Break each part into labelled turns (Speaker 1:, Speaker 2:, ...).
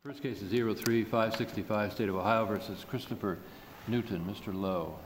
Speaker 1: First case is 03-565, State of Ohio versus Christopher Newton. Mr. Lowe.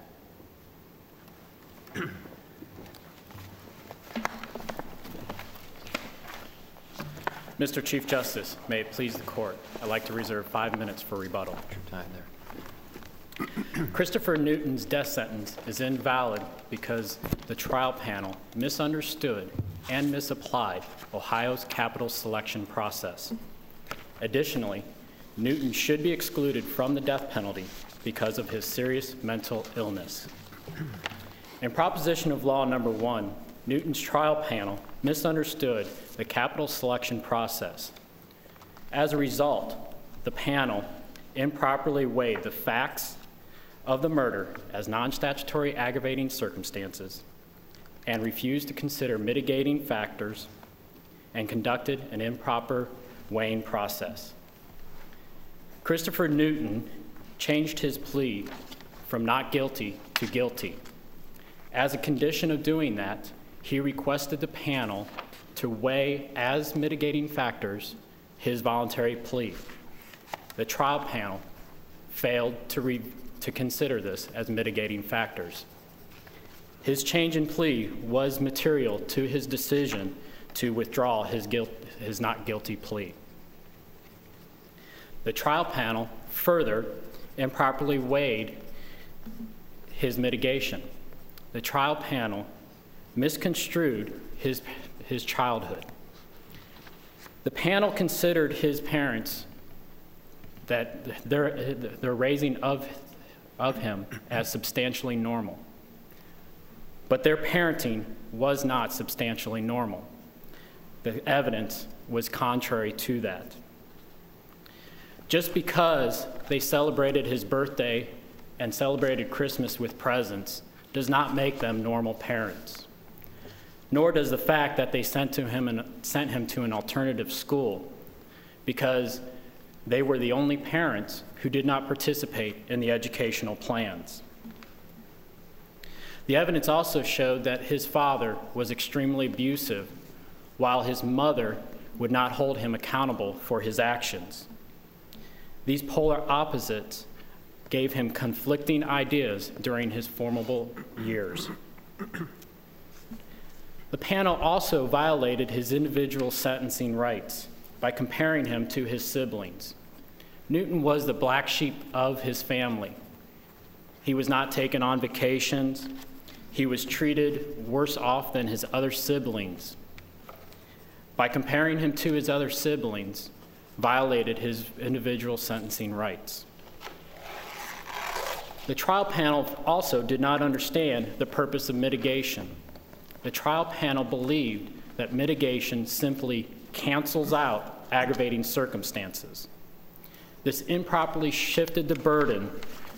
Speaker 2: Mr. Chief Justice, may it please the court, I'd like to reserve 5 minutes for rebuttal.
Speaker 1: Your time there.
Speaker 2: Christopher Newton's death sentence is invalid because the trial panel misunderstood and misapplied Ohio's capital selection process. Additionally, Newton should be excluded from the death penalty because of his serious mental illness. In proposition of law number 1, Newton's trial panel misunderstood the capital selection process. As a result, the panel improperly weighed the facts of the murder as non-statutory aggravating circumstances and refused to consider mitigating factors and conducted an improper weighing process. Christopher Newton changed his plea from not guilty to guilty. As a condition of doing that, he requested the panel to weigh as mitigating factors his voluntary plea. The trial panel failed to consider this as mitigating factors. His change in plea was material to his decision to withdraw his not guilty plea. The trial panel further improperly weighed his mitigation. The trial panel misconstrued his childhood. The panel considered his parents that their raising of him as substantially normal. But their parenting was not substantially normal. The evidence was contrary to that. Just because they celebrated his birthday and celebrated Christmas with presents does not make them normal parents. Nor does the fact that they sent him to an alternative school because they were the only parents who did not participate in the educational plans. The evidence also showed that his father was extremely abusive, while his mother would not hold him accountable for his actions. These polar opposites gave him conflicting ideas during his formable years. The panel also violated his individual sentencing rights by comparing him to his siblings. Newton was the black sheep of his family. He was not taken on vacations. He was treated worse off than his other siblings. By comparing him to his other siblings, violated his individual sentencing rights. The trial panel also did not understand the purpose of mitigation. The trial panel believed that mitigation simply cancels out aggravating circumstances. This improperly shifted the burden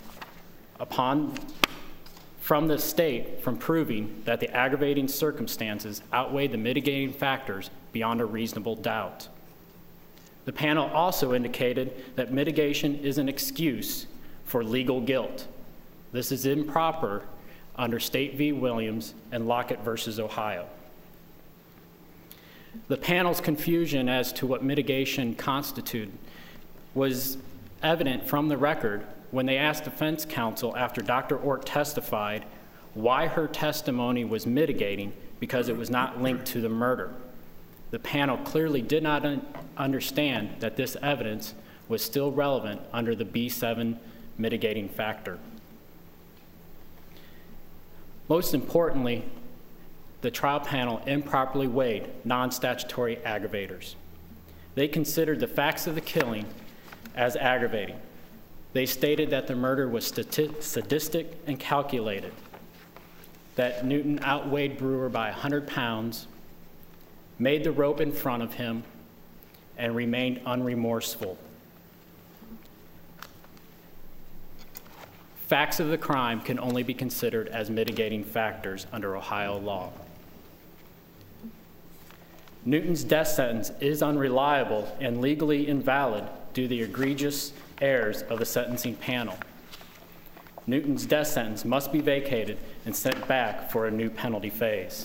Speaker 2: from the state from proving that the aggravating circumstances outweighed the mitigating factors beyond a reasonable doubt. The panel also indicated that mitigation is an excuse for legal guilt. This is improper under State v. Williams and Lockett versus Ohio. The panel's confusion as to what mitigation constituted was evident from the record when they asked defense counsel after Dr. Ort testified why her testimony was mitigating because it was not linked to the murder. The panel clearly did not understand that this evidence was still relevant under the B7 mitigating factor. Most importantly, the trial panel improperly weighed non-statutory aggravators. They considered the facts of the killing as aggravating. They stated that the murder was sadistic and calculated, that Newton outweighed Brewer by 100 pounds, made the rope in front of him, and remained unremorseful. Facts of the crime can only be considered as mitigating factors under Ohio law. Newton's death sentence is unreliable and legally invalid due to the egregious errors of the sentencing panel. Newton's death sentence must be vacated and sent back for a new penalty phase.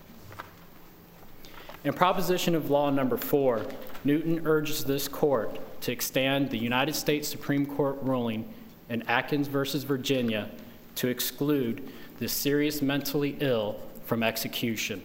Speaker 2: In proposition of law number 4, Newton urges this court to extend the United States Supreme Court ruling in Atkins versus Virginia to exclude the serious mentally ill from execution.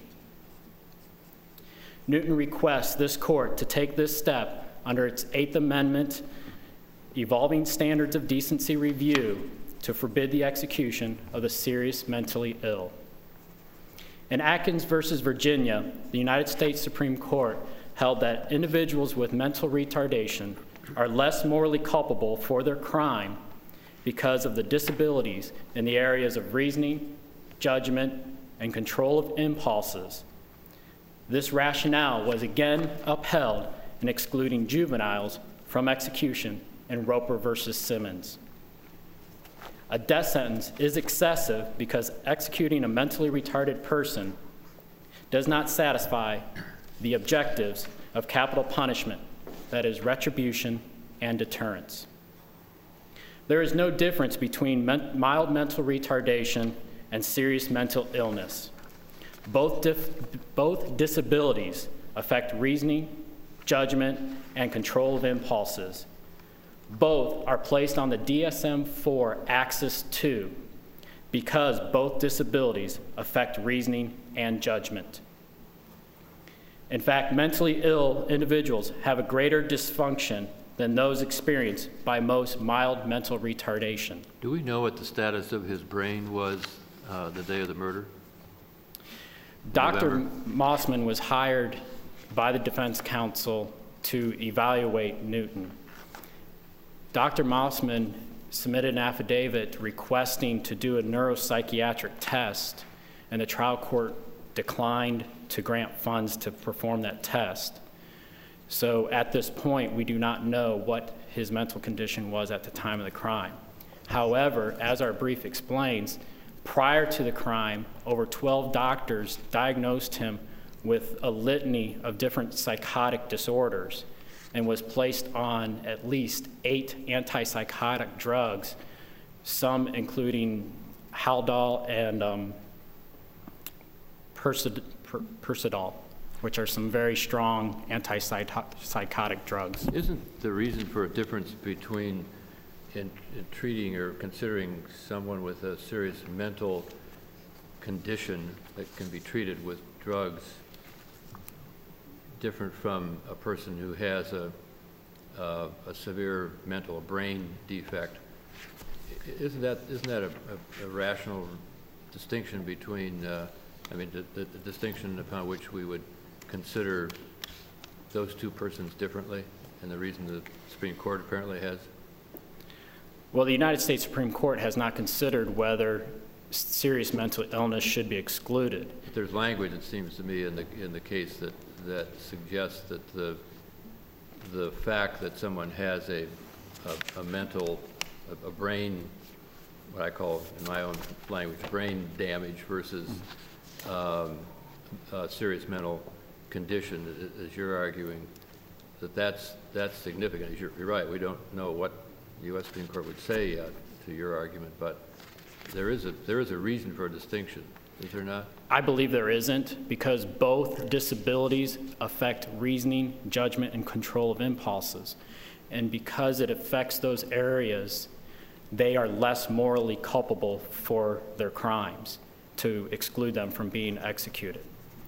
Speaker 2: Newton requests this court to take this step under its Eighth Amendment evolving standards of decency review to forbid the execution of the serious mentally ill. In Atkins versus Virginia, the United States Supreme Court held that individuals with mental retardation are less morally culpable for their crime because of the disabilities in the areas of reasoning, judgment, and control of impulses. This rationale was again upheld in excluding juveniles from execution in Roper versus Simmons. A death sentence is excessive because executing a mentally retarded person does not satisfy the objectives of capital punishment, that is, retribution and deterrence. There is no difference between mild mental retardation and serious mental illness. Both disabilities affect reasoning, judgment, and control of impulses. Both are placed on the DSM-IV Axis II because both disabilities affect reasoning and judgment. In fact, mentally ill individuals have a greater dysfunction than those experienced by most mild mental retardation.
Speaker 1: Do we know what the status of his brain was the day of the murder?
Speaker 2: Dr. Mossman was hired by the defense counsel to evaluate Newton. Dr. Mossman submitted an affidavit requesting to do a neuropsychiatric test, and the trial court declined to grant funds to perform that test. So at this point, we do not know what his mental condition was at the time of the crime. However, as our brief explains, prior to the crime, over 12 doctors diagnosed him with a litany of different psychotic disorders and was placed on at least 8 antipsychotic drugs, some including Haldol and Persidol, which are some very strong antipsychotic drugs.
Speaker 1: Isn't the reason for a difference between in treating or considering someone with a serious mental condition that can be treated with drugs different from a person who has a severe mental brain defect? Isn't that a rational distinction between, the distinction upon which we would consider those two persons differently, and the reason the Supreme Court apparently has?
Speaker 2: Well, the United States Supreme Court has not considered whether serious mental illness should be excluded.
Speaker 1: There's language, it seems to me, in the case that suggests that the fact that someone has a brain, what I call in my own language, brain damage versus serious mental condition, as you're arguing, that's significant. You're right, we don't know what the U.S. Supreme Court would say to your argument, but there is a reason for a distinction, is there not?
Speaker 2: I believe there isn't, because both disabilities affect reasoning, judgment, and control of impulses. And because it affects those areas, they are less morally culpable for their crimes to exclude them from being executed.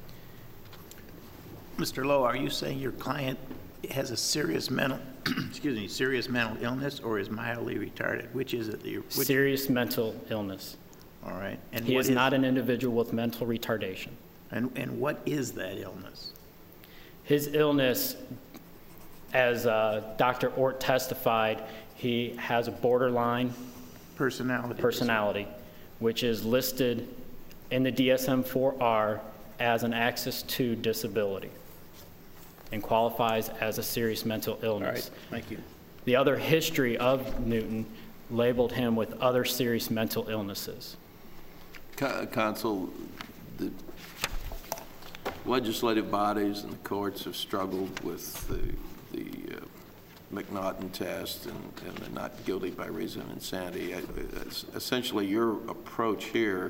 Speaker 3: Mr. Lowe, are you saying your client has a serious mental, serious mental illness, or is mildly retarded? Which is it?
Speaker 2: Serious mental illness.
Speaker 3: All right. And
Speaker 2: he is not an individual with mental retardation.
Speaker 3: And what is that illness?
Speaker 2: His illness, as Dr. Ort testified, he has a borderline personality, which is listed in the DSM-IV as an Axis II disability and qualifies as a serious mental illness.
Speaker 3: All right, thank you.
Speaker 2: The other history of Newton labeled him with other serious mental illnesses.
Speaker 4: Counsel, the legislative bodies and the courts have struggled with the McNaughton test and the not guilty by reason of insanity. Essentially, your approach here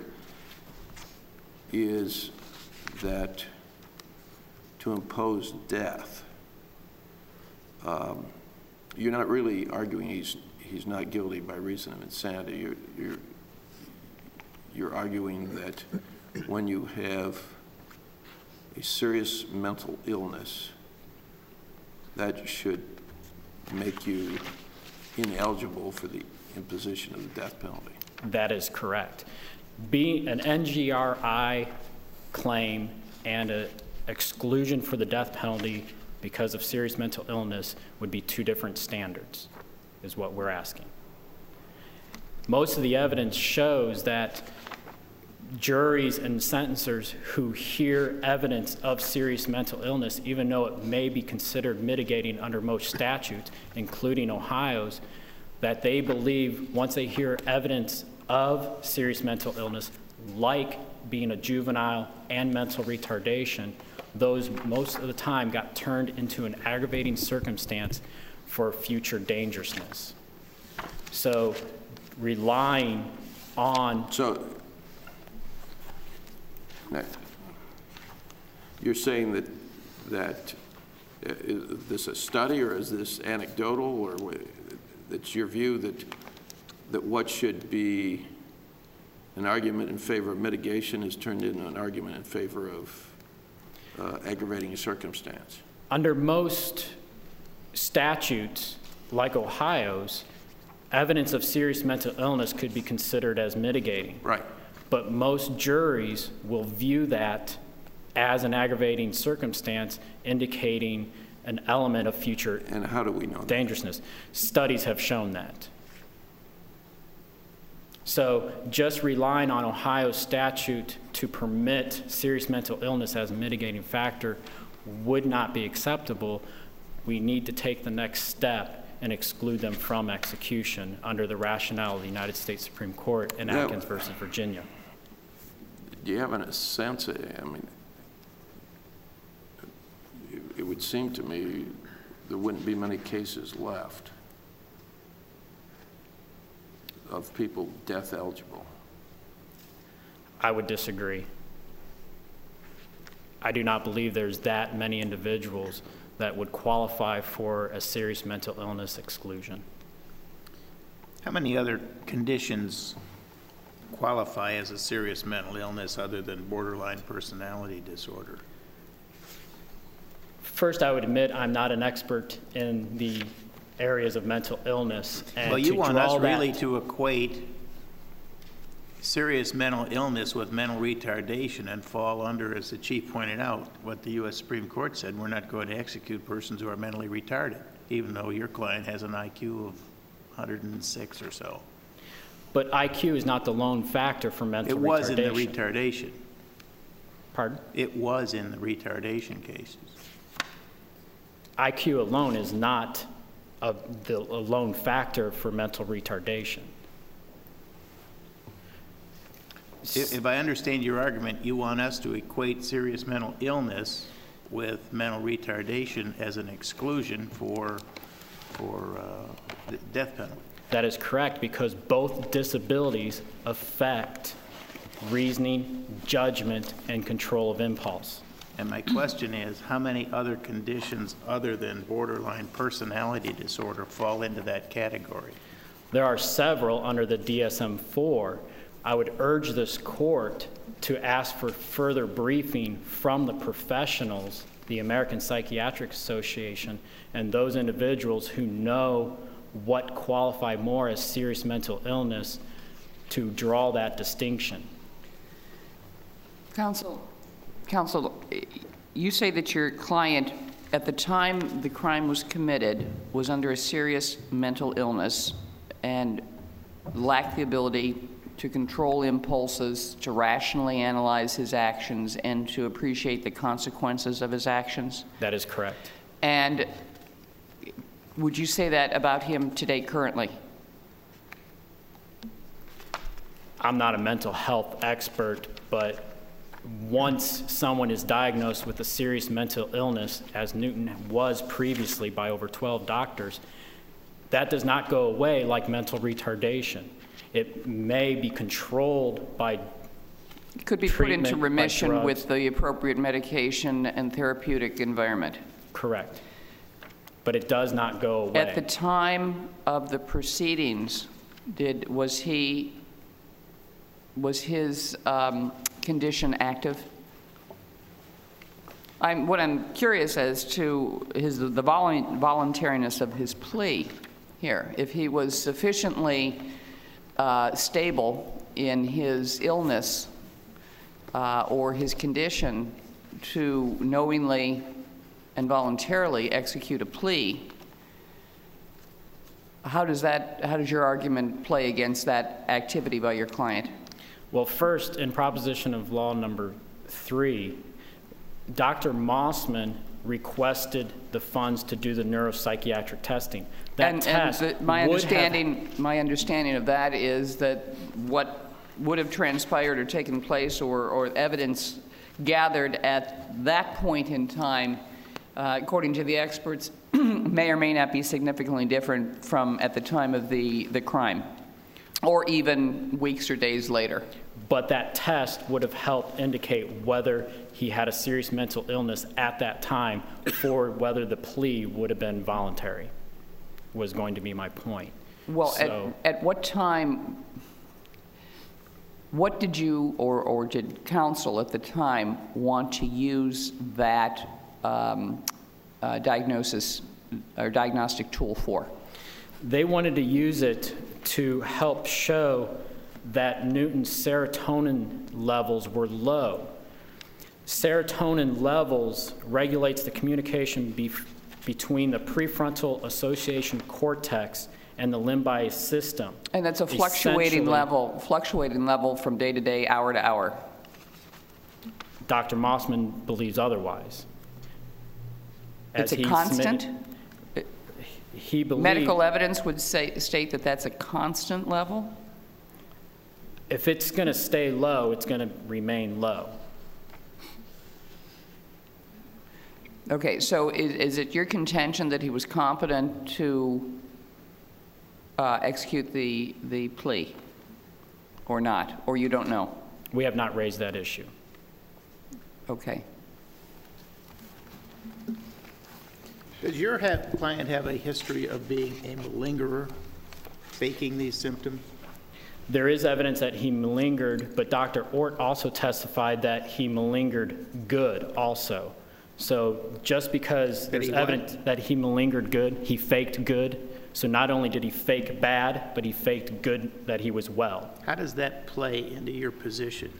Speaker 4: is that to impose death you're not really arguing he's not guilty by reason of insanity. You're arguing that when you have a serious mental illness, that should make you ineligible for the imposition of the death penalty.
Speaker 2: That is correct. Being an NGRI claim and an exclusion for the death penalty because of serious mental illness would be two different standards, is what we're asking. Most of the evidence shows that juries and sentencers who hear evidence of serious mental illness, even though it may be considered mitigating under most statutes, including Ohio's, that they believe once they hear evidence of serious mental illness, like being a juvenile and mental retardation, those most of the time got turned into an aggravating circumstance for future dangerousness. So relying on...
Speaker 4: So you're saying that is this a study or is this anecdotal, or it's your view that what should be an argument in favor of mitigation is turned into an argument in favor of aggravating circumstance?
Speaker 2: Under most statutes, like Ohio's, evidence of serious mental illness could be considered as mitigating.
Speaker 4: Right.
Speaker 2: But most juries will view that as an aggravating circumstance, indicating an element of future
Speaker 4: And how do we know that?
Speaker 2: dangerousness. Studies have shown that. So just relying on Ohio's statute to permit serious mental illness as a mitigating factor would not be acceptable. We need to take the next step and exclude them from execution under the rationale of the United States Supreme Court in Atkins versus Virginia.
Speaker 4: Do you have a sense, I mean, it would seem to me there wouldn't be many cases left of people death eligible.
Speaker 2: I would disagree. I do not believe there's that many individuals that would qualify for a serious mental illness exclusion.
Speaker 3: How many other conditions qualify as a serious mental illness other than borderline personality disorder?
Speaker 2: First, I would admit I'm not an expert in the areas of mental illness. And
Speaker 3: well, you want us really
Speaker 2: that,
Speaker 3: to equate serious mental illness with mental retardation and fall under, as the Chief pointed out, what the U.S. Supreme Court said: we're not going to execute persons who are mentally retarded, even though your client has an IQ of 106 or so.
Speaker 2: But IQ is not the lone factor for mental retardation.
Speaker 3: It was in the retardation.
Speaker 2: Pardon?
Speaker 3: It was in the retardation cases.
Speaker 2: IQ alone is not the lone factor for mental retardation.
Speaker 3: If I understand your argument, you want us to equate serious mental illness with mental retardation as an exclusion for the death penalty.
Speaker 2: That is correct, because both disabilities affect reasoning, judgment, and control of impulse.
Speaker 3: And my question is, how many other conditions other than borderline personality disorder fall into that category?
Speaker 2: There are several under the DSM-IV. I would urge this court to ask for further briefing from the professionals, the American Psychiatric Association, and those individuals who know what qualify more as serious mental illness to draw that distinction.
Speaker 5: Counsel, you say that your client, at the time the crime was committed, was under a serious mental illness and lacked the ability to control impulses, to rationally analyze his actions, and to appreciate the consequences of his actions?
Speaker 2: That is correct.
Speaker 5: And would you say that about him today, currently?
Speaker 2: I'm not a mental health expert, but once someone is diagnosed with a serious mental illness, as Newton was previously by over 12 doctors, that does not go away like mental retardation. It may be controlled by
Speaker 5: could be put into remission with
Speaker 2: drugs.
Speaker 5: the appropriate medication and therapeutic environment.
Speaker 2: Correct. but it does not go away.
Speaker 5: At the time of the proceedings, was his condition active? What I'm curious as to is the voluntariness of his plea here. If he was sufficiently stable in his illness or his condition to knowingly and voluntarily execute a plea, how does your argument play against that activity by your client?
Speaker 2: Well, first, in proposition of law number 3, Dr. Mossman requested the funds to do the neuropsychiatric testing.
Speaker 5: My understanding of that is that what would have transpired or taken place or evidence gathered at that point in time, according to the experts, may or may not be significantly different from at the time of the crime, or even weeks or days later.
Speaker 2: But that test would have helped indicate whether he had a serious mental illness at that time or whether the plea would have been voluntary, was going to be my point.
Speaker 5: Well, at what time, what did you or did counsel at the time want to use that diagnosis or diagnostic tool for?
Speaker 2: They wanted to use it to help show that Newton's serotonin levels were low. Serotonin levels regulates the communication between the prefrontal association cortex and the limbic system.
Speaker 5: And that's a fluctuating level from day to day, hour to hour.
Speaker 2: Dr. Mossman believes otherwise.
Speaker 5: It's a constant?
Speaker 2: He believes
Speaker 5: medical evidence would state that that's a constant level?
Speaker 2: If it's going to stay low, it's going to remain low.
Speaker 5: Okay, so is it your contention that he was competent to execute the plea or not, or you don't know?
Speaker 2: We have not raised that issue.
Speaker 5: Okay.
Speaker 3: Does your client have a history of being a malingerer, faking these symptoms?
Speaker 2: There is evidence that he malingered, but Dr. Ort also testified that he malingered good also. So just because there's evidence that he malingered good, he faked good. So not only did he fake bad, but he faked good that he was well.
Speaker 3: How does that play into your position?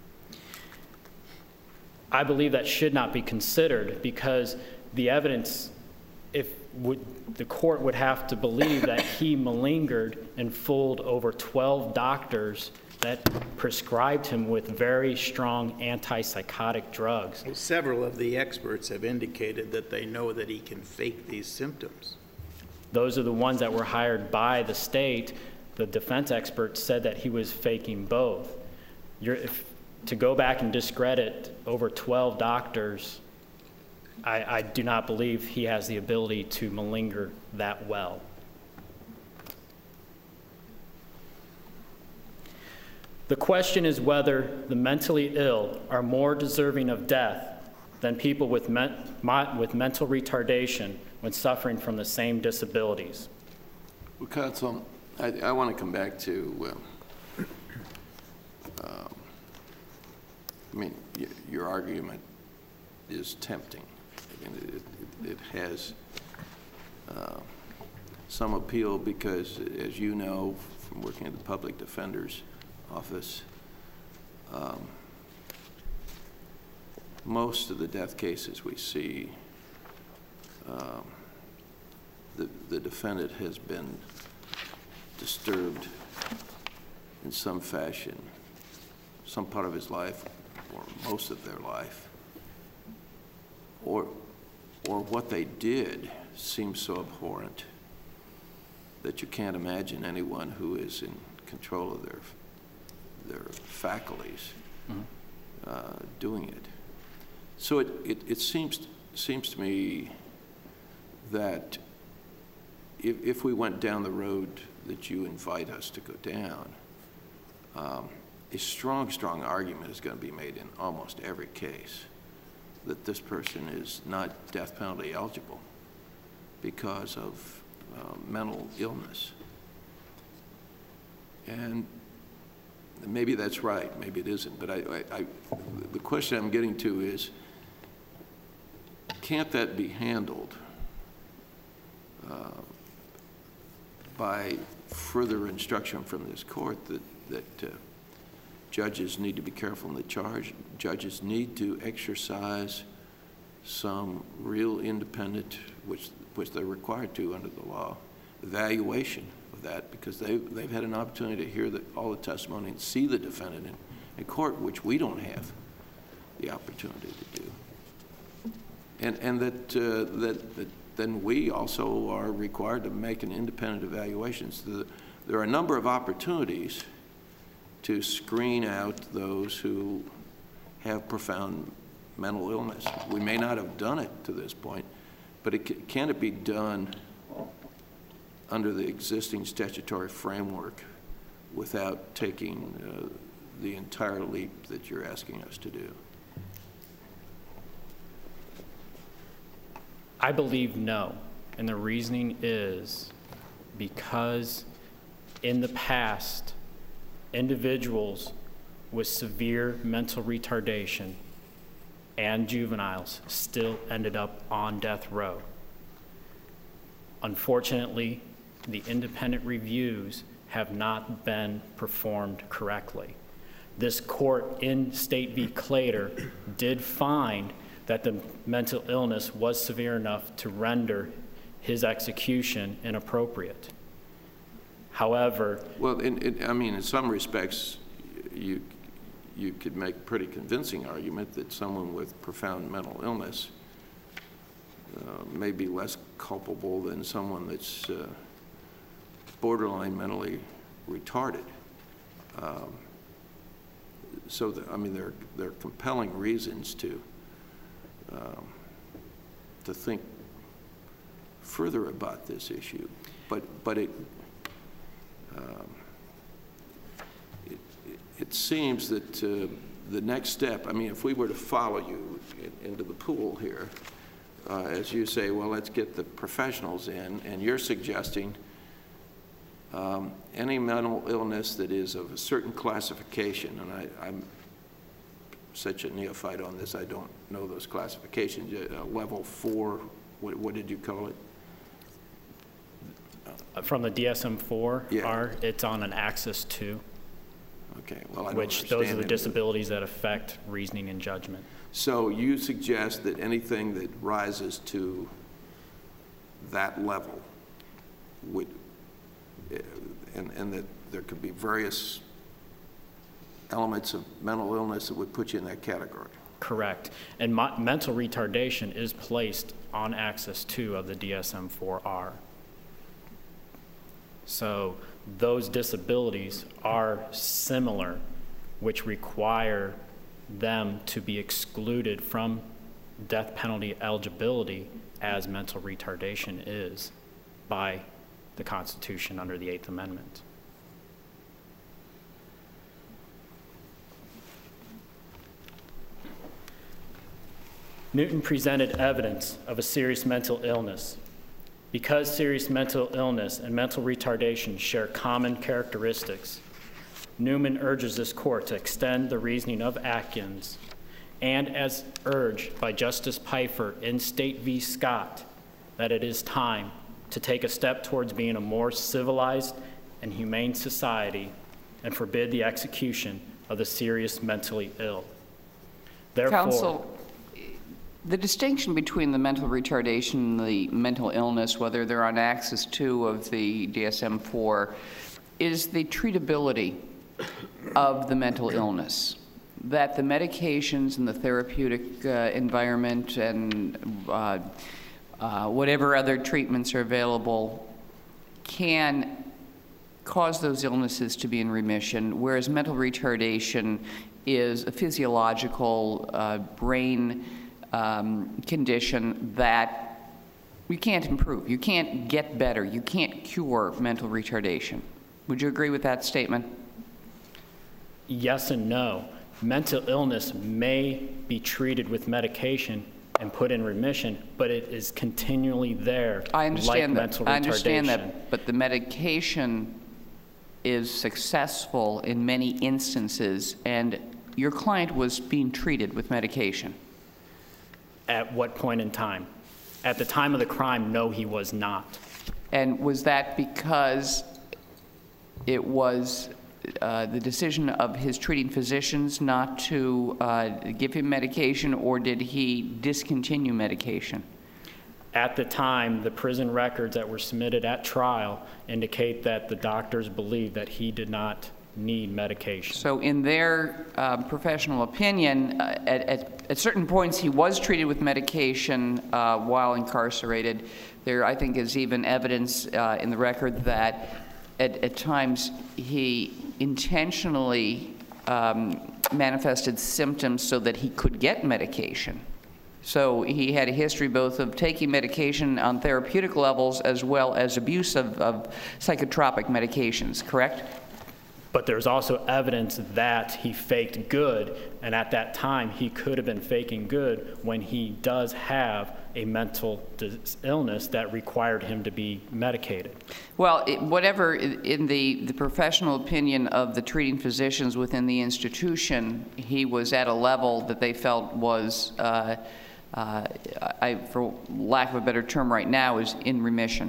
Speaker 2: I believe that should not be considered because the evidence, the court would have to believe that he malingered and fooled over 12 doctors that prescribed him with very strong antipsychotic drugs.
Speaker 3: Well, several of the experts have indicated that they know that he can fake these symptoms.
Speaker 2: Those are the ones that were hired by the state. The defense experts said that he was faking both. To go back and discredit over 12 doctors, I do not believe he has the ability to malinger that well. The question is whether the mentally ill are more deserving of death than people with mental retardation when suffering from the same disabilities.
Speaker 4: Well, counsel, I want to come back to, your argument is tempting. It has some appeal because, as you know from working at the public defender's office, most of the death cases we see, the defendant has been disturbed in some fashion, some part of his life or most of their life, or what they did seems so abhorrent that you can't imagine anyone who is in control of their faculties doing it. So it seems to me that if we went down the road that you invite us to go down, a strong argument is going to be made in almost every case that this person is not death penalty eligible because of mental illness. And maybe that's right, maybe it isn't, but the question I'm getting to is, can't that be handled by further instruction from this court that judges need to be careful in the charge, judges need to exercise some real independent, which they're required to under the law, evaluation of that, because they've had an opportunity to hear all the testimony and see the defendant in court, which we don't have the opportunity to do. And that then we also are required to make an independent evaluation. So there are a number of opportunities to screen out those who have profound mental illness. We may not have done it to this point, but can it be done under the existing statutory framework without taking the entire leap that you're asking us to do?
Speaker 2: I believe no, and the reasoning is because in the past, individuals with severe mental retardation and juveniles still ended up on death row. Unfortunately, the independent reviews have not been performed correctly. This court in State v. Claytor did find that the mental illness was severe enough to render his execution inappropriate. However,
Speaker 4: well, I mean, in some respects, you could make a pretty convincing argument that someone with profound mental illness may be less culpable than someone that's borderline mentally retarded. So, I mean, there are compelling reasons to think further about this issue, but it seems that the next step, I mean, if we were to follow you into the pool here, as you say, well, let's get the professionals in, and you're suggesting any mental illness that is of a certain classification, and I'm such a neophyte on this, I don't know those classifications. Level 4, what did you call it?
Speaker 2: from the DSM-4,
Speaker 4: Yeah.
Speaker 2: it's on an Axis 2,
Speaker 4: Okay, well, I don't
Speaker 2: which those are
Speaker 4: understand
Speaker 2: the
Speaker 4: it.
Speaker 2: disabilities that affect reasoning and judgment.
Speaker 4: So you suggest that anything that rises to that level would, and that there could be various elements of mental illness that would put you in that category?
Speaker 2: Correct. And mental retardation is placed on Axis 2 of the DSM-4R. So those disabilities are similar, which require them to be excluded from death penalty eligibility as mental retardation is by the Constitution under the 8th Amendment. Newton presented evidence of a serious mental illness. Because serious mental illness and mental retardation share common characteristics, Newman urges this court to extend the reasoning of Atkins, and as urged by Justice Pfeiffer in State v. Scott, that it is time to take a step towards being a more civilized and humane society and forbid the execution of the serious mentally ill. Therefore,
Speaker 5: Counsel, the distinction between the mental retardation and the mental illness, whether they're on Axis 2 of the DSM-4, is the treatability of the mental illness. That the medications and the therapeutic environment and whatever other treatments are available can cause those illnesses to be in remission, whereas mental retardation is a physiological brain condition that you can't improve. You can't get better. You can't cure mental retardation. Would you agree with that statement?
Speaker 2: yes and no. Mental illness may be treated with medication, and put in remission, but it is continually there,
Speaker 5: I understand
Speaker 2: like
Speaker 5: that.
Speaker 2: mental
Speaker 5: I understand
Speaker 2: retardation.
Speaker 5: that, but the medication is successful in many instances, and your client was being treated with medication.
Speaker 2: At what point in time? At the time of the crime, no, he was not.
Speaker 5: And was that because it was the decision of his treating physicians not to give him medication, or did he discontinue medication?
Speaker 2: At the time, the prison records that were submitted at trial indicate that the doctors believed that he did not need medication.
Speaker 5: So in their professional opinion, at certain points he was treated with medication while incarcerated. There, I think, is even evidence in the record that at times he intentionally manifested symptoms so that he could get medication. So he had a history both of taking medication on therapeutic levels as well as abuse of psychotropic medications, correct?
Speaker 2: But there's also evidence that he faked good, and at that time he could have been faking good when he does have a mental illness that required him to be medicated.
Speaker 5: Well, whatever in the professional opinion of the treating physicians within the institution, he was at a level that they felt was, for lack of a better term right now, is in remission.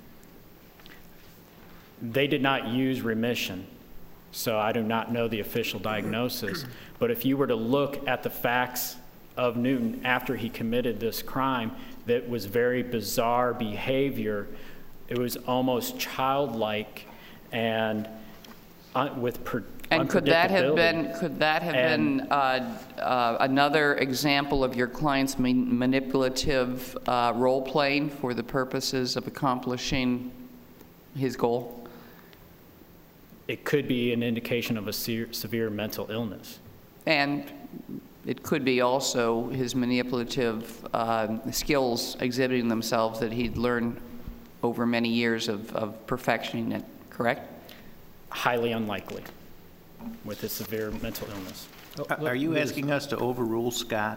Speaker 2: They did not use remission, so I do not know the official diagnosis. But if you were to look at the facts of Newton after he committed this crime, that was very bizarre behavior. It was almost childlike and with
Speaker 5: And could that have been
Speaker 2: And-
Speaker 5: another example of your client's manipulative role playing for the purposes of accomplishing his goal?
Speaker 2: It could be an indication of a severe mental illness.
Speaker 5: And it could be also his manipulative skills exhibiting themselves that he'd learned over many years of perfecting it, correct?
Speaker 2: Highly unlikely with a severe mental illness.
Speaker 3: Are you asking us to overrule Scott?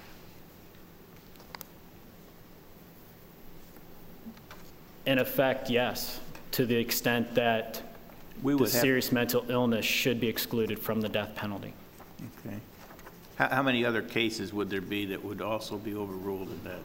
Speaker 2: In effect, yes, to the extent that
Speaker 3: We
Speaker 2: the
Speaker 3: would have.
Speaker 2: serious mental illness should be excluded from the death penalty.
Speaker 3: Okay. How many other cases would there be that would also be overruled in that?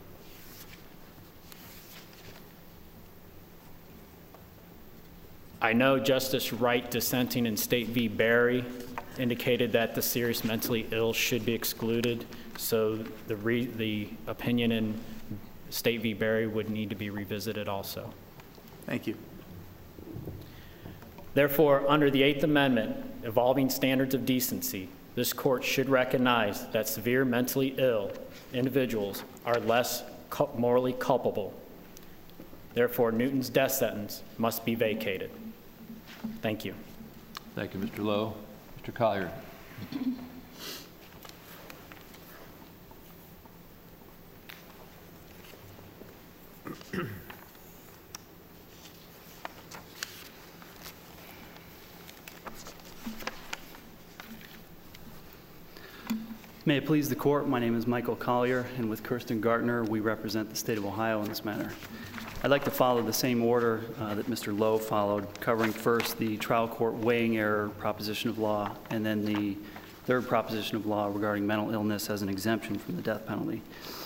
Speaker 2: I know Justice Wright dissenting in State v. Berry indicated that the serious mentally ill should be excluded, so the opinion in State v. Berry would need to be revisited also.
Speaker 3: Thank you.
Speaker 2: Therefore, under the Eighth Amendment, evolving standards of decency, this court should recognize that severe mentally ill individuals are less morally culpable. Therefore, Newton's death sentence must be vacated. Thank you.
Speaker 1: Thank you, Mr. Lowe. Mr. Collier.
Speaker 6: May it please the court, my name is Michael Collier, and with Kirsten Gartner, we represent the state of Ohio in this matter. I'd like to follow the same order that Mr. Lowe followed, covering first the trial court weighing error proposition of law, and then the third proposition of law regarding mental illness as an exemption from the death penalty.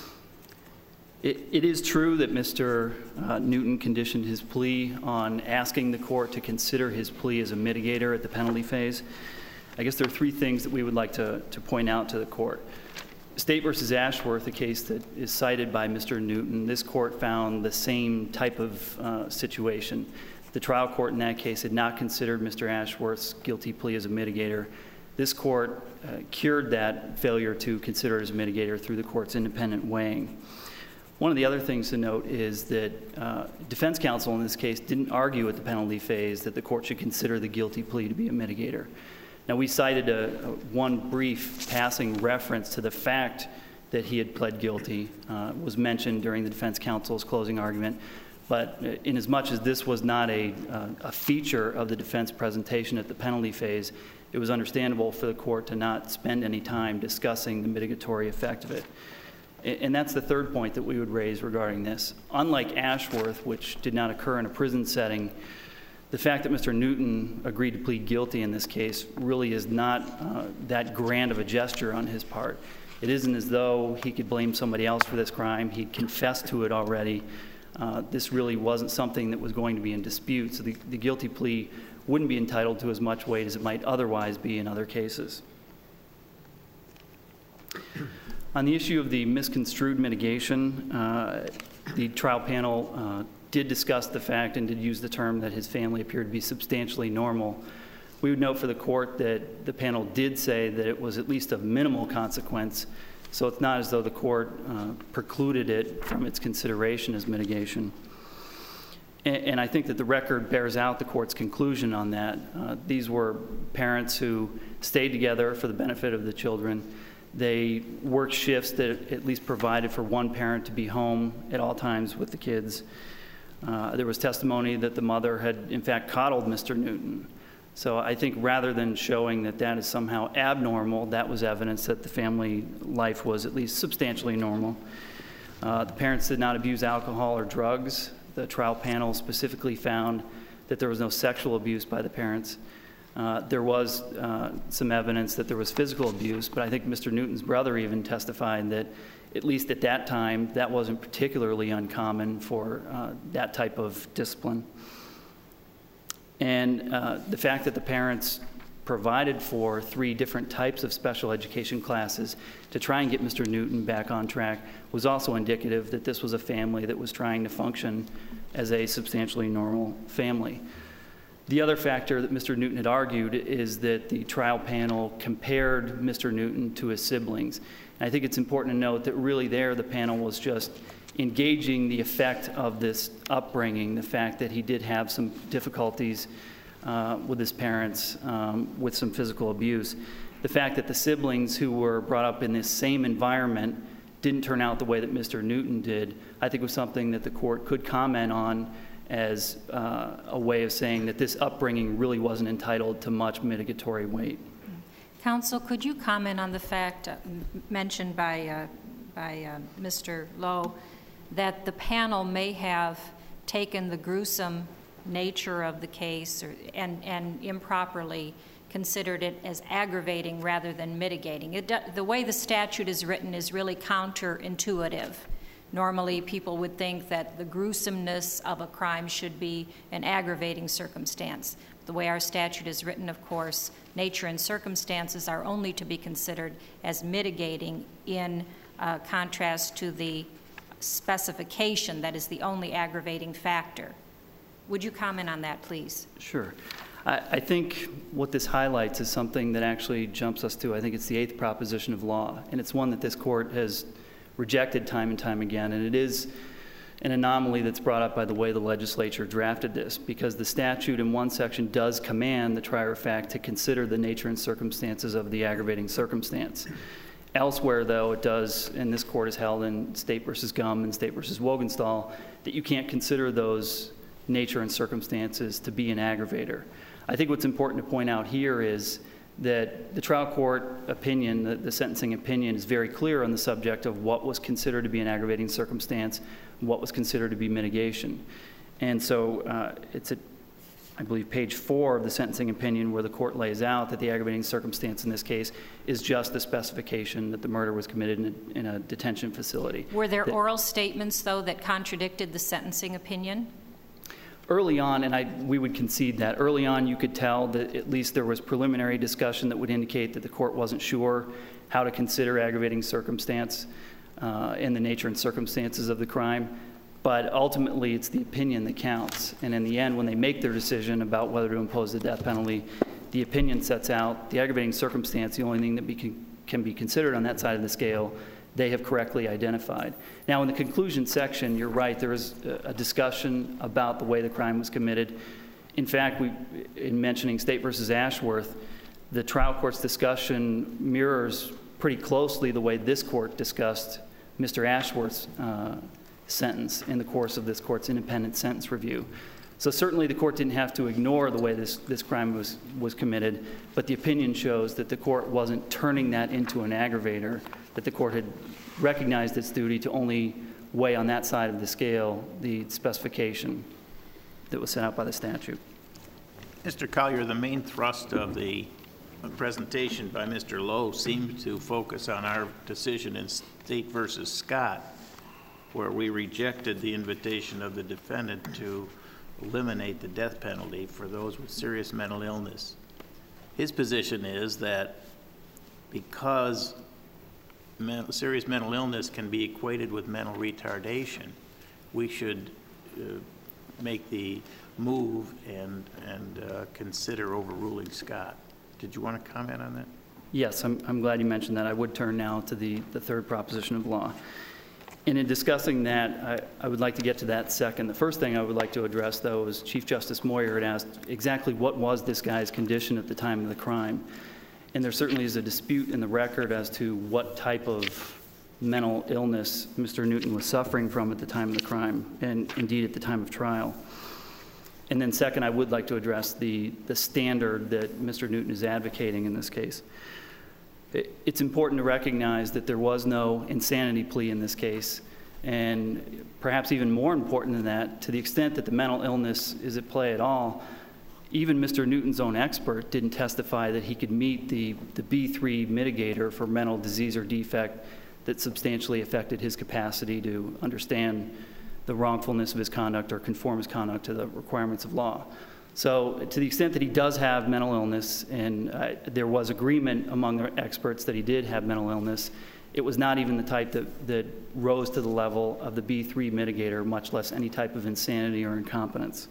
Speaker 6: It is true that Mr. Newton conditioned his plea on asking the court to consider his plea as a mitigator at the penalty phase. I guess there are three things that we would like to point out to the court. State versus Ashworth, a case that is cited by Mr. Newton, this court found the same type of situation. The trial court in that case had not considered Mr. Ashworth's guilty plea as a mitigator. This court cured that failure to consider it as a mitigator through the court's independent weighing. One of the other things to note is that defense counsel in this case didn't argue at the penalty phase that the court should consider the guilty plea to be a mitigator. Now, we cited one brief passing reference to the fact that he had pled guilty, was mentioned during the defense counsel's closing argument, but inasmuch as this was not a feature of the defense presentation at the penalty phase, it was understandable for the court to not spend any time discussing the mitigatory effect of it. And that's the third point that we would raise regarding this. Unlike Ashworth, which did not occur in a prison setting, the fact that Mr. Newton agreed to plead guilty in this case really is not that grand of a gesture on his part. It isn't as though he could blame somebody else for this crime. He'd confessed to it already. This really wasn't something that was going to be in dispute, so the guilty plea wouldn't be entitled to as much weight as it might otherwise be in other cases. On the issue of the misconstrued mitigation, the trial panel did discuss the fact and did use the term that his family appeared to be substantially normal. We would note for the court that the panel did say that it was at least of minimal consequence, so it's not as though the court precluded it from its consideration as mitigation. And I think that the record bears out the court's conclusion on that. These were parents who stayed together for the benefit of the children. They worked shifts that at least provided for one parent to be home at all times with the kids. There was testimony that the mother had, in fact, coddled Mr. Newton. So I think rather than showing that that is somehow abnormal, that was evidence that the family life was at least substantially normal. The parents did not abuse alcohol or drugs. The trial panel specifically found that there was no sexual abuse by the parents. There was some evidence that there was physical abuse, but I think Mr. Newton's brother even testified that, at least at that time, that wasn't particularly uncommon for that type of discipline. And the fact that the parents provided for 3 different types of special education classes to try and get Mr. Newton back on track was also indicative that this was a family that was trying to function as a substantially normal family. The other factor that Mr. Newton had argued is that the trial panel compared Mr. Newton to his siblings. And I think it's important to note that really there the panel was just engaging the effect of this upbringing, the fact that he did have some difficulties with his parents, with some physical abuse. The fact that the siblings who were brought up in this same environment didn't turn out the way that Mr. Newton did, I think was something that the court could comment on as a way of saying that this upbringing really wasn't entitled to much mitigatory weight.
Speaker 7: Counsel, could you comment on the fact mentioned by Mr. Lowe that the panel may have taken the gruesome nature of the case and improperly considered it as aggravating rather than mitigating? The way the statute is written is really counterintuitive. Normally, people would think that the gruesomeness of a crime should be an aggravating circumstance. The way our statute is written, of course, nature and circumstances are only to be considered as mitigating in contrast to the specification that is the only aggravating factor. Would you comment on that, please?
Speaker 6: Sure. I think what this highlights is something that actually jumps us to, I think it's the 8th proposition of law, and it's one that this court has rejected time and time again, and it is an anomaly that's brought up by the way the legislature drafted this, because the statute in one section does command the trier of fact to consider the nature and circumstances of the aggravating circumstance. Elsewhere, though, it does, and this court has held in State v. Gum and State v. Wogenstall, that you can't consider those nature and circumstances to be an aggravator. I think what's important to point out here is that the trial court opinion, the sentencing opinion, is very clear on the subject of what was considered to be an aggravating circumstance, what was considered to be mitigation. And so it's at, I believe, page 4 of the sentencing opinion where the court lays out that the aggravating circumstance in this case is just the specification that the murder was committed in a detention facility.
Speaker 7: Were there oral statements, though, that contradicted the sentencing opinion?
Speaker 6: Early on, and we would concede that, early on you could tell that at least there was preliminary discussion that would indicate that the court wasn't sure how to consider aggravating circumstance and the nature and circumstances of the crime. But ultimately, it's the opinion that counts. And in the end, when they make their decision about whether to impose the death penalty, the opinion sets out the aggravating circumstance, the only thing that can be considered on that side of the scale, they have correctly identified. Now, in the conclusion section, you're right, there is a discussion about the way the crime was committed. In fact, in mentioning State v. Ashworth, the trial court's discussion mirrors pretty closely the way this court discussed Mr. Ashworth's sentence in the course of this court's independent sentence review. So certainly the court didn't have to ignore the way this crime was committed, but the opinion shows that the court wasn't turning that into an aggravator, that the court had recognized its duty to only weigh on that side of the scale the specification that was set out by the statute.
Speaker 3: Mr. Collier, the main thrust of the presentation by Mr. Lowe seemed to focus on our decision in State versus Scott, where we rejected the invitation of the defendant to eliminate the death penalty for those with serious mental illness. His position is that because serious mental illness can be equated with mental retardation, we should make the move and consider overruling Scott. Did you want to comment on that?
Speaker 6: Yes, I'm glad you mentioned that. I would turn now to the third proposition of law. And in discussing that, I would like to get to that second. The first thing I would like to address, though, is Chief Justice Moyer had asked exactly what was this guy's condition at the time of the crime. And there certainly is a dispute in the record as to what type of mental illness Mr. Newton was suffering from at the time of the crime, and indeed at the time of trial. And then second, I would like to address the standard that Mr. Newton is advocating in this case. It's important to recognize that there was no insanity plea in this case, and perhaps even more important than that, to the extent that the mental illness is at play at all, even Mr. Newton's own expert didn't testify that he could meet the B3 mitigator for mental disease or defect that substantially affected his capacity to understand the wrongfulness of his conduct or conform his conduct to the requirements of law. So to the extent that he does have mental illness, and there was agreement among the experts that he did have mental illness, it was not even the type that rose to the level of the B3 mitigator, much less any type of insanity or incompetence.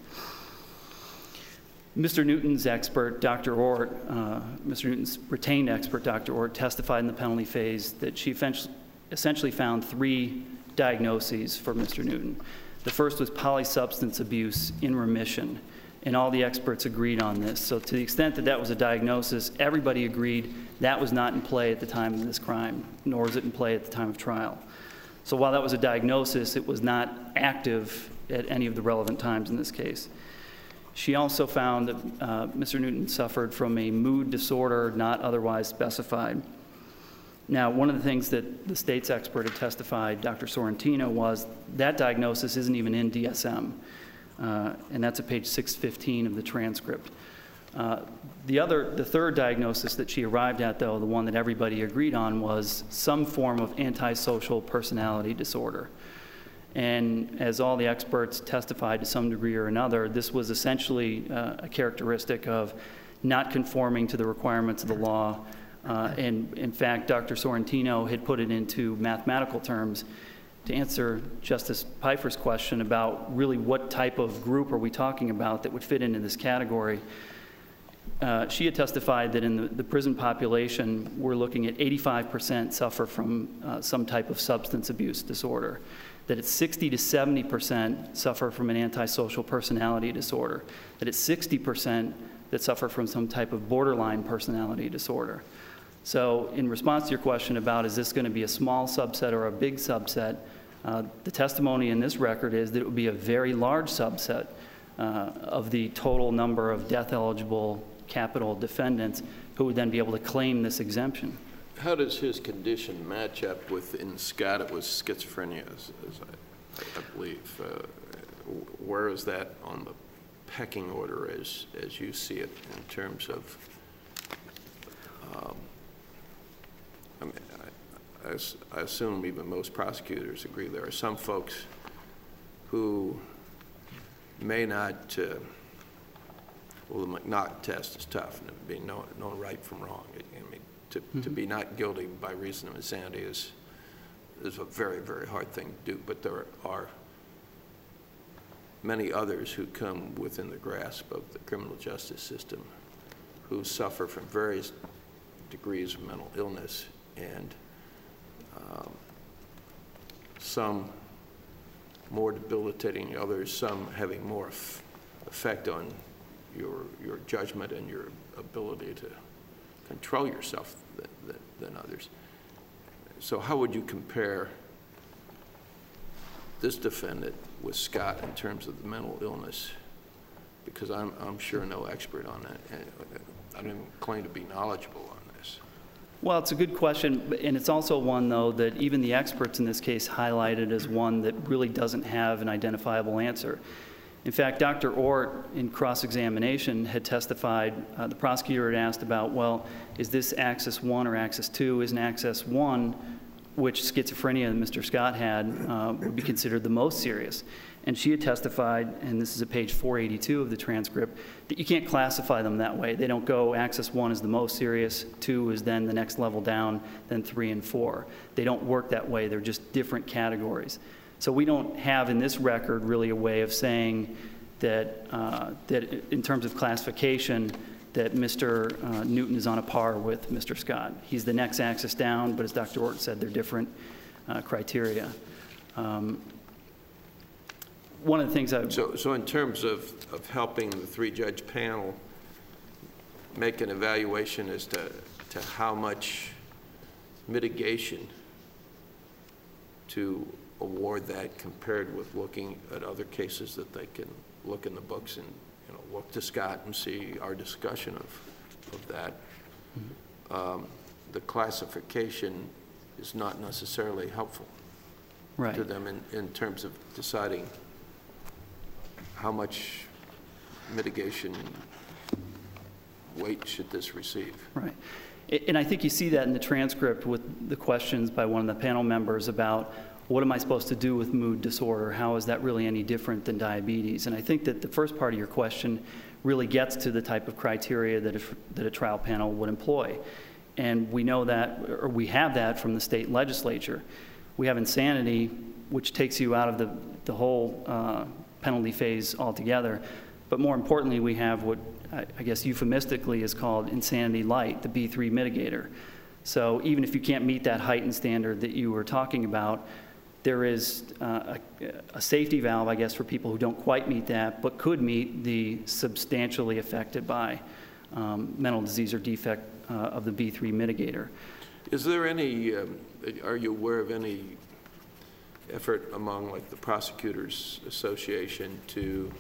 Speaker 6: Mr. Newton's expert, Dr. Ort, Mr. Newton's retained expert, Dr. Ort, testified in the penalty phase that she essentially found 3 diagnoses for Mr. Newton. The first was polysubstance abuse in remission, and all the experts agreed on this. So to the extent that that was a diagnosis, everybody agreed that was not in play at the time of this crime, nor was it in play at the time of trial. So while that was a diagnosis, it was not active at any of the relevant times in this case. She also found that Mr. Newton suffered from a mood disorder not otherwise specified. Now, one of the things that the state's expert had testified, Dr. Sorrentino, was that diagnosis isn't even in DSM, and that's at page 615 of the transcript. The third diagnosis that she arrived at, though, the one that everybody agreed on, was some form of antisocial personality disorder. And as all the experts testified to some degree or another, this was essentially a characteristic of not conforming to the requirements of the law. And in fact, Dr. Sorrentino had put it into mathematical terms to answer Justice Pfeiffer's question about really what type of group are we talking about that would fit into this category. She had testified that in the prison population, we're looking at 85% suffer from some type of substance abuse disorder, that it's 60 to 70% suffer from an antisocial personality disorder, that it's 60% that suffer from some type of borderline personality disorder. So in response to your question about is this going to be a small subset or a big subset, the testimony in this record is that it would be a very large subset of the total number of death-eligible capital defendants who would then be able to claim this exemption.
Speaker 4: How does his condition match up with, in Scott, it was schizophrenia, as I believe. Where is that on the pecking order as you see it in terms of, I mean, I assume even most prosecutors agree there are some folks who may not, well, the McNaughton test is tough, and it being known right from wrong. I mean, to be not guilty by reason of insanity is a very, very hard thing to do, but there are many others who come within the grasp of the criminal justice system who suffer from various degrees of mental illness, and some more debilitating than others, some having more effect on your judgment and your ability to control yourself than others. So how would you compare this defendant with Scott in terms of the mental illness? Because I'm sure no expert on that. I don't even claim to be knowledgeable on this.
Speaker 6: Well, it's a good question, and it's also one, though, that even the experts in this case highlighted as one that really doesn't have an identifiable answer. In fact, Dr. Ort, in cross-examination, had testified, the prosecutor had asked about, well, is this axis 1 or axis 2? Isn't axis 1, which schizophrenia that Mr. Scott had, would be considered the most serious? And she had testified, and this is at page 482 of the transcript, that you can't classify them that way. They don't go axis 1 is the most serious, 2 is then the next level down, then 3 and 4. They don't work that way. They're just different categories. So we don't have in this record really a way of saying that, that in terms of classification, that Mr. Newton is on a par with Mr. Scott. He's the next axis down, but as Dr. Orton said, they're different criteria. One of the things
Speaker 4: So in terms of helping the 3-judge panel make an evaluation as to how much mitigation to award that compared with looking at other cases that they can look in the books and, you know, look to Scott and see our discussion of that. The classification is not necessarily helpful to them in terms of deciding how much mitigation weight should this receive.
Speaker 6: Right. And I think you see that in the transcript with the questions by one of the panel members about what am I supposed to do with mood disorder? How is that really any different than diabetes? And I think that the first part of your question really gets to the type of criteria that a trial panel would employ. And we know that, or we have that from the state legislature. We have insanity, which takes you out of the whole penalty phase altogether. But more importantly, we have what I guess euphemistically is called insanity light, the B3 mitigator. So even if you can't meet that heightened standard that you were talking about, there is a safety valve, I guess, for people who don't quite meet that, but could meet the substantially affected by mental disease or defect of the B3 mitigator.
Speaker 4: Is there any, are you aware of any effort among, like, the Prosecutors Association to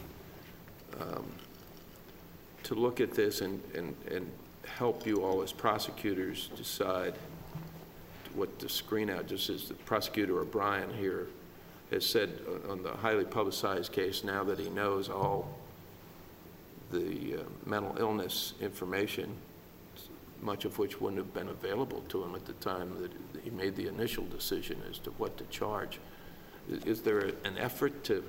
Speaker 4: look at this and help you all as prosecutors decide what to screen out? Just as the prosecutor O'Brien here has said on the highly publicized case, now that he knows all the mental illness information, much of which wouldn't have been available to him at the time that he made the initial decision as to what to charge. Is there an effort to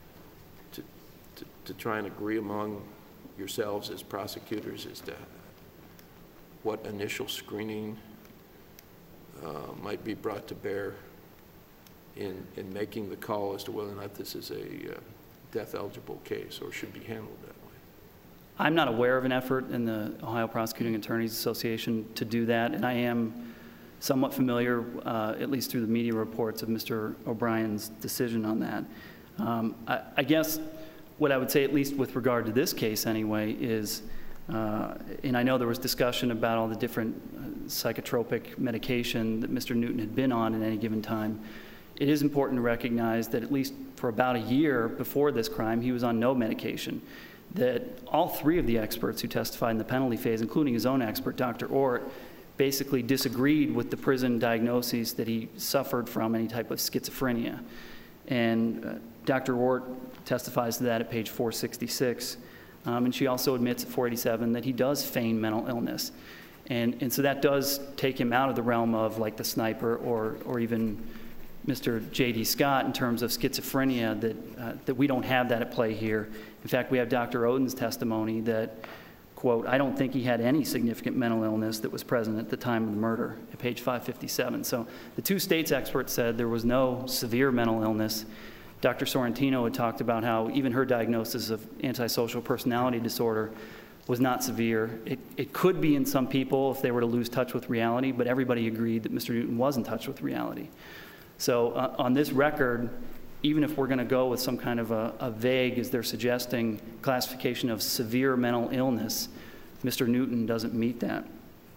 Speaker 4: try and agree among yourselves as prosecutors as to what initial screening might be brought to bear in making the call as to whether or not this is a death-eligible case or should be handled that way?
Speaker 6: I'm not aware of an effort in the Ohio Prosecuting Attorneys Association to do that, and I am somewhat familiar, at least through the media reports, of Mr. O'Brien's decision on that. I guess what I would say, at least with regard to this case anyway, is, and I know there was discussion about all the different psychotropic medication that Mr. Newton had been on at any given time. It is important to recognize that at least for about a year before this crime, he was on no medication. That all three of the experts who testified in the penalty phase, including his own expert, Dr. Ort, basically disagreed with the prison diagnoses that he suffered from any type of schizophrenia. And Dr. Ort testifies to that at page 466. And she also admits at 487 that he does feign mental illness. And so that does take him out of the realm of like the sniper or even Mr. J.D. Scott in terms of schizophrenia, that we don't have that at play here. In fact, we have Dr. Oden's testimony that, quote, I don't think he had any significant mental illness that was present at the time of the murder, at page 557. So the two state's experts said there was no severe mental illness. Dr. Sorrentino had talked about how even her diagnosis of antisocial personality disorder was not severe. It could be in some people if they were to lose touch with reality, but everybody agreed that Mr. Newton was in touch with reality. So on this record, even if we're going to go with some kind of a vague, as they're suggesting, classification of severe mental illness, Mr. Newton doesn't meet that.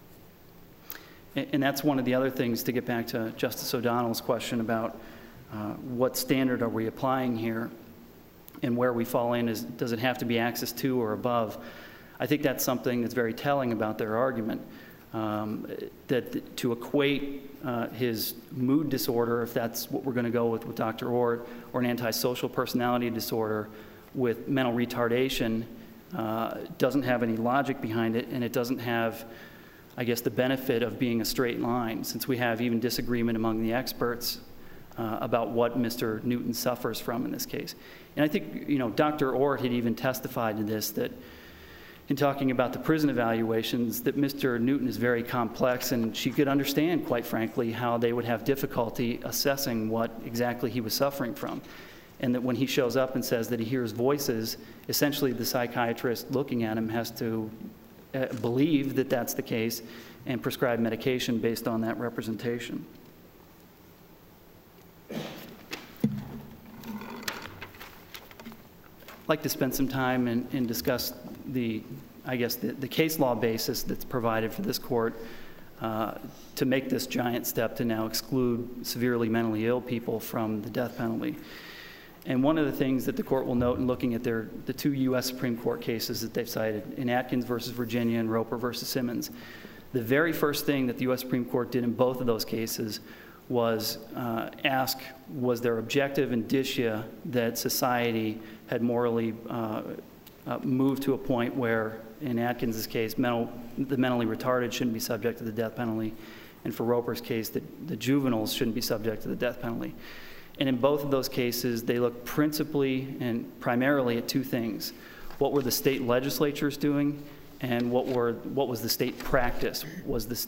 Speaker 6: And that's one of the other things, to get back to Justice O'Donnell's question about what standard are we applying here and where we fall in, does it have to be Axis 2 or above? I think that's something that's very telling about their argument. That to equate his mood disorder, if that's what we're going to go with Dr. Oort, or an antisocial personality disorder with mental retardation doesn't have any logic behind it, and it doesn't have, I guess, the benefit of being a straight line, since we have even disagreement among the experts about what Mr. Newton suffers from in this case. And I think, Dr. Oort had even testified to this, that in talking about the prison evaluations, that Mr. Newton is very complex, and she could understand, quite frankly, how they would have difficulty assessing what exactly he was suffering from. And that when he shows up and says that he hears voices, essentially the psychiatrist looking at him has to believe that that's the case and prescribe medication based on that representation. I'd like to spend some time and discuss the case law basis that's provided for this court to make this giant step to now exclude severely mentally ill people from the death penalty. And one of the things that the court will note in looking at the two U.S. Supreme Court cases that they've cited, in Atkins versus Virginia and Roper versus Simmons, the very first thing that the U.S. Supreme Court did in both of those cases was ask, was there objective indicia that society had morally moved to a point where, in Atkins' case, the mentally retarded shouldn't be subject to the death penalty, and for Roper's case, the juveniles shouldn't be subject to the death penalty. And in both of those cases, they looked principally and primarily at two things. What were the state legislatures doing, and what was the state practice? Were the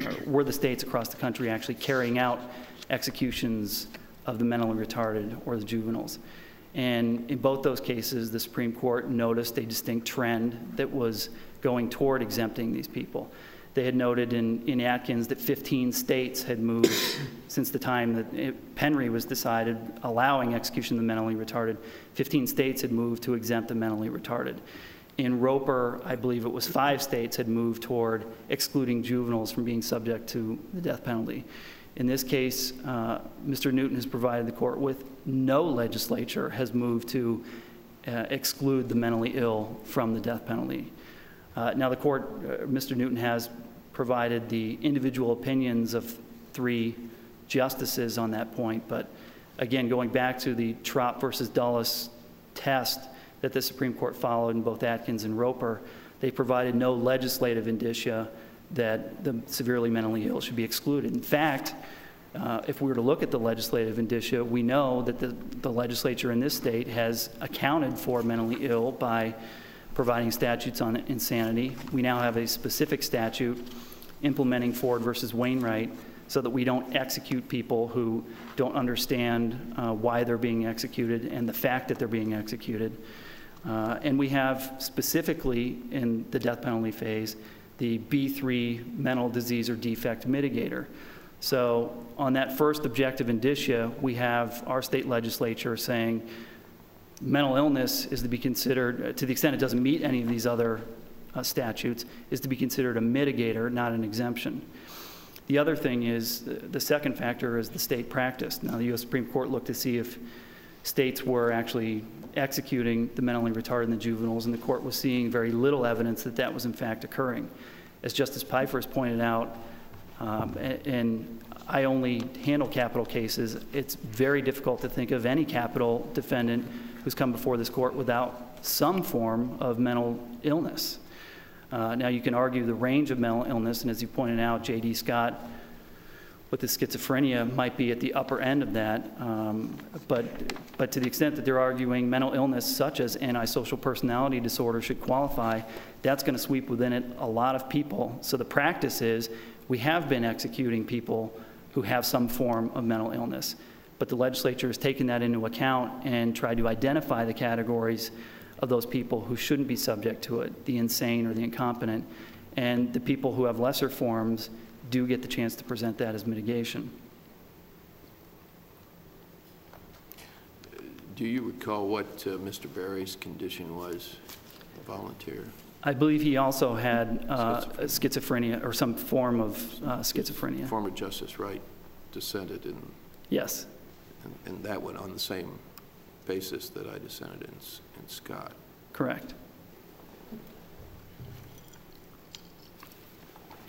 Speaker 6: states across the country actually carrying out executions of the mentally retarded or the juveniles? And in both those cases, the Supreme Court noticed a distinct trend that was going toward exempting these people. They had noted in Atkins that 15 states had moved since the time that Penry was decided allowing execution of the mentally retarded. 15 states had moved to exempt the mentally retarded. In Roper, I believe it was 5 states had moved toward excluding juveniles from being subject to the death penalty. In this case, Mr. Newton has provided the court with no legislature has moved to exclude the mentally ill from the death penalty. Now the court, Mr. Newton has provided the individual opinions of 3 justices on that point, but again, going back to the Trop versus Dulles test that the Supreme Court followed in both Atkins and Roper, they provided no legislative indicia that the severely mentally ill should be excluded. In fact, if we were to look at the legislative indicia, we know that the legislature in this state has accounted for mentally ill by providing statutes on insanity. We now have a specific statute implementing Ford versus Wainwright so that we don't execute people who don't understand why they're being executed and the fact that they're being executed. And we have specifically in the death penalty phase the B3 mental disease or defect mitigator. So on that first objective indicia, we have our state legislature saying mental illness is to be considered, to the extent it doesn't meet any of these other statutes, is to be considered a mitigator, not an exemption. The other thing is, the second factor is the state practice. Now, the U.S. Supreme Court looked to see if states were actually executing the mentally retarded and the juveniles, and the court was seeing very little evidence that that was in fact occurring. As Justice Pfeiffer has pointed out, and I only handle capital cases, it's very difficult to think of any capital defendant who's come before this court without some form of mental illness. Now, you can argue the range of mental illness, and as you pointed out, J.D. Scott with the schizophrenia might be at the upper end of that, but to the extent that they're arguing mental illness such as antisocial personality disorder should qualify, that's going to sweep within it a lot of people. So the practice is we have been executing people who have some form of mental illness, but the legislature has taken that into account and tried to identify the categories of those people who shouldn't be subject to it, the insane or the incompetent, and the people who have lesser forms do get the chance to present that as mitigation.
Speaker 4: Do you recall what Mr. Berry's condition was, volunteer?
Speaker 6: I believe he also had schizophrenia or some form of schizophrenia.
Speaker 4: Former Justice Wright dissented in.
Speaker 6: Yes.
Speaker 4: And that went on the same basis that I dissented in Scott.
Speaker 6: Correct.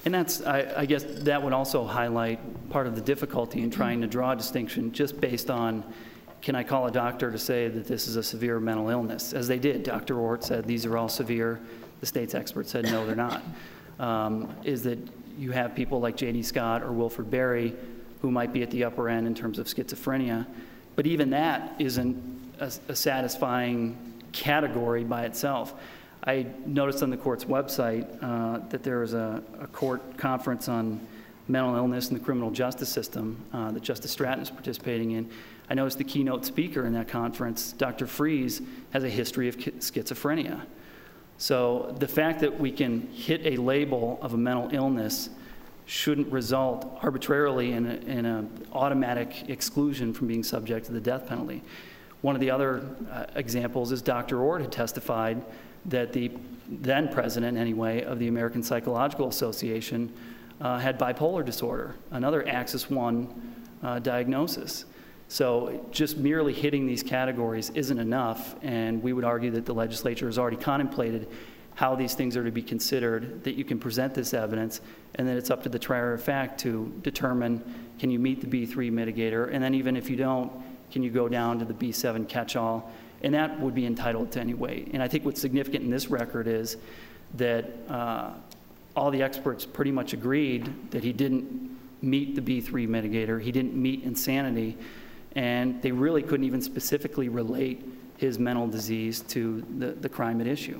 Speaker 6: And that's, I guess that would also highlight part of the difficulty in trying to draw a distinction just based on, can I call a doctor to say that this is a severe mental illness? As they did. Dr. Oort said these are all severe. The state's expert said no, they're not. Is that you have people like J.D. Scott or Wilford Berry who might be at the upper end in terms of schizophrenia, but even that isn't a satisfying category by itself. I noticed on the court's website that there was a court conference on mental illness in the criminal justice system that Justice Stratton is participating in. I noticed the keynote speaker in that conference, Dr. Fries, has a history of schizophrenia. So the fact that we can hit a label of a mental illness shouldn't result arbitrarily in an automatic exclusion from being subject to the death penalty. One of the other examples is Dr. Oort had testified that the then president, anyway, of the American Psychological Association had bipolar disorder, another Axis I diagnosis. So just merely hitting these categories isn't enough, and we would argue that the legislature has already contemplated how these things are to be considered, that you can present this evidence, and then it's up to the trier of fact to determine, can you meet the B3 mitigator, and then even if you don't, can you go down to the B7 catch-all, and that would be entitled to any weight. And I think what's significant in this record is that all the experts pretty much agreed that he didn't meet the B3 mitigator, he didn't meet insanity, and they really couldn't even specifically relate his mental disease to the crime at issue.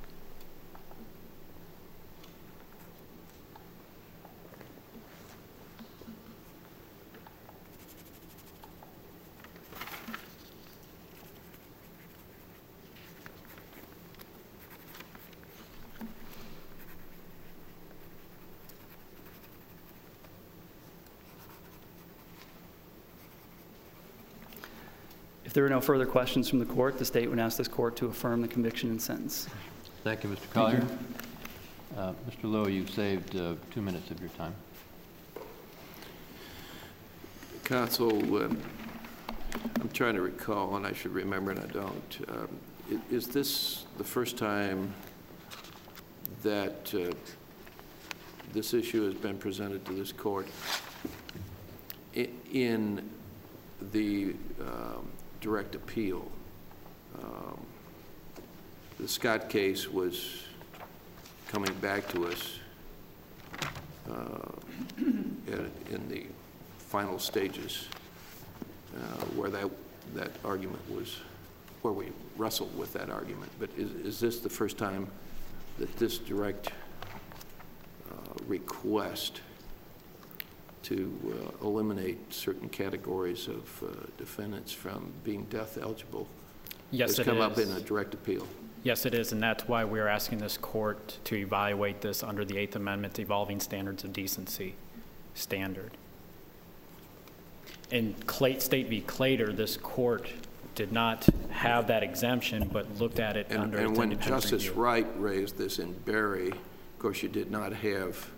Speaker 6: If there are no further questions from the court, the state would ask this court to affirm the conviction and sentence.
Speaker 1: Thank you, Mr. Collier. Mr. Lowe, you've saved 2 minutes of your time.
Speaker 4: Counsel, I'm trying to recall, and I should remember, and I don't. Is this the first time that this issue has been presented to this court in the direct appeal? The Scott case was coming back to us in the final stages where that argument was, where we wrestled with that argument. But is this the first time that this direct request to eliminate certain categories of defendants from being death eligible has come up in a direct appeal?
Speaker 2: Yes, it is, and that's why we're asking this court to evaluate this under the Eighth Amendment Evolving Standards of Decency standard. In State v. Claytor, this court did not have that exemption, but looked at it under its independent review.
Speaker 4: And when Justice Wright raised this in Berry, of course, you did not have,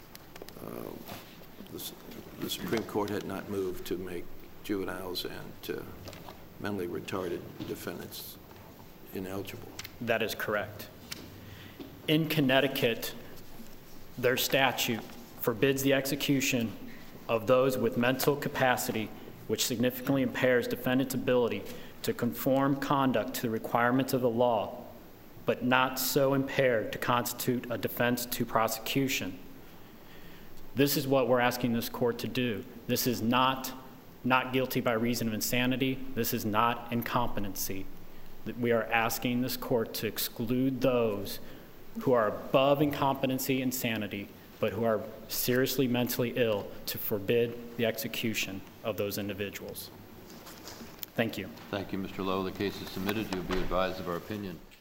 Speaker 4: the Supreme Court had not moved to make juveniles and mentally retarded defendants ineligible.
Speaker 2: That is correct. In Connecticut, their statute forbids the execution of those with mental capacity which significantly impairs defendant's ability to conform conduct to the requirements of the law, but not so impaired to constitute a defense to prosecution. This is what we're asking this court to do. This is not guilty by reason of insanity. This is not incompetency. We are asking this court to exclude those who are above incompetency, insanity, but who are seriously mentally ill, to forbid the execution of those individuals. Thank you.
Speaker 1: Thank you, Mr. Lowe. The case is submitted. You'll be advised of our opinion.